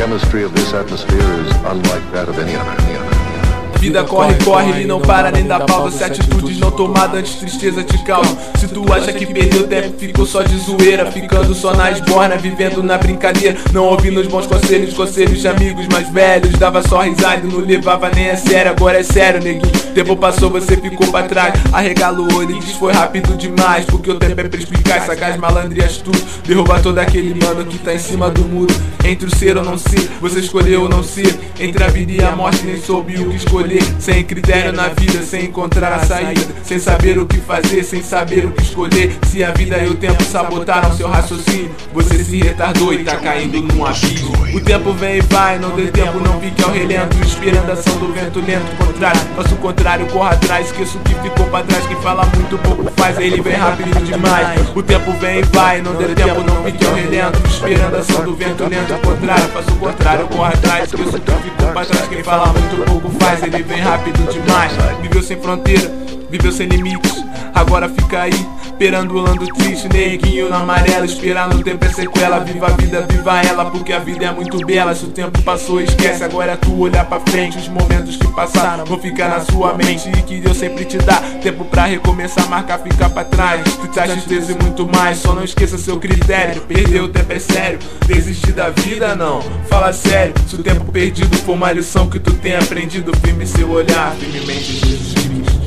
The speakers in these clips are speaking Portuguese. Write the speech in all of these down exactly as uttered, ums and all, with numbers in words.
chemistry of this atmosphere is unlike that of any other. Any other. Vida corre, corre e não para nem dá pausa. Se atitudes não tomadas antes tristeza te causa. Se tu acha que perdeu tempo, ficou só de zoeira, ficando só na esborna, vivendo na brincadeira, não ouvindo os bons conselhos, conselhos de amigos mais velhos. Dava só risada e não levava nem a sério. Agora é sério, neguinho, tempo passou, você ficou pra trás. Arregala o olho e diz foi rápido demais, porque o tempo é perspicaz, sagaz, malandro e astuto. Derruba todo aquele mano que tá em cima do muro. Entre o ser ou não ser, você escolheu ou não ser. Entre a vida e a morte nem soube o que escolher. Sem critério na vida, sem encontrar a saída, sem saber o que fazer, sem saber o que escolher. Se a vida e o tempo sabotaram seu raciocínio, você se retardou e tá caindo num abismo. O tempo vem e vai, não dê tempo, não fique ao relento, esperando a ação do vento lento. Contrário, faça o contrário, corra atrás, esqueça o que ficou pra trás. Quem fala muito pouco faz, ele vem rápido demais. O tempo vem e vai, não dê tempo, não fique ao relento, esperando a ação do vento lento. Contrário, faça o contrário, corra atrás, esqueça o que ficou pra trás. Quem fala muito pouco faz, ele vem rápido demais. Viveu sem fronteira, viveu sem limites, agora fica aí, perambulando triste, neguinho na amarela. Esperar no tempo é sequela, viva a vida, viva ela, porque a vida é muito bela. Se o tempo passou, esquece, agora é tu olhar pra frente. Os momentos que passaram vão ficar na sua mente, e que Deus sempre te dá tempo pra recomeçar, marcar, ficar pra trás. Tu traz tristeza e muito mais, só não esqueça seu critério. Perder o tempo é sério, desistir da vida não, fala sério. Se o tempo perdido for uma lição que tu tem aprendido, firme seu olhar, firmemente Jesus Cristo.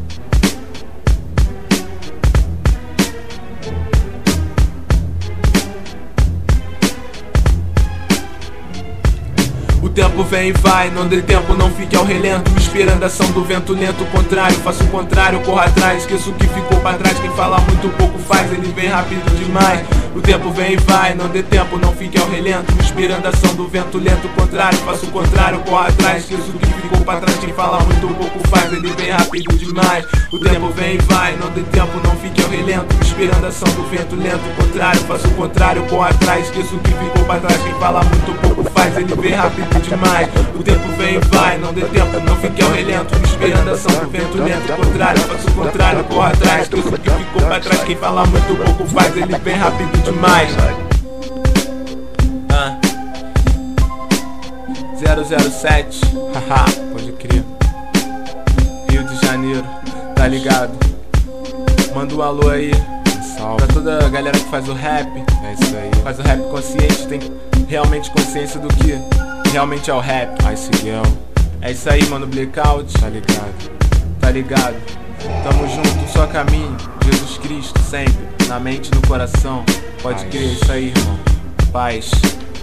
O tempo vem e vai, não dê tempo, não fique ao relento, esperando a ação do vento lento. O contrário, faça o contrário, corra atrás, esqueça o que ficou pra trás. Quem fala muito pouco faz, ele vem rápido demais. O tempo vem e vai, não dê tempo, não fique ao relento, esperando a ação do vento lento. O contrário, faça o contrário, corra atrás, esqueça o que ficou pra trás. Quem fala muito pouco faz, ele vem rápido demais. O tempo vem e vai, não dê tempo, não fique ao relento, esperando a ação do vento lento. O contrário, faça o contrário, corra atrás, esqueça o que ficou pra trás. Quem fala muito pouco faz, ele vem rápido demais. O tempo vem e vai, não dê tempo, não fique ao relento, esperando a ação do vento lento. O contrário, faça o contrário, corra atrás, esqueça o que ficou pra trás. Quem fala muito pouco faz, ele vem rápido demais. ah. zero zero sete, haha, pode crer. Rio de Janeiro, tá ligado? Manda um alô aí, salve pra toda a galera que faz o rap. É isso aí, faz o rap consciente, tem realmente consciência do que realmente é o rap. Ice Girl. É isso aí, mano, Blackout. Tá ligado? Tá ligado? Tamo junto, só caminho. Jesus Cristo sempre, na mente e no coração. Pode crer, isso aí, irmão. Paz.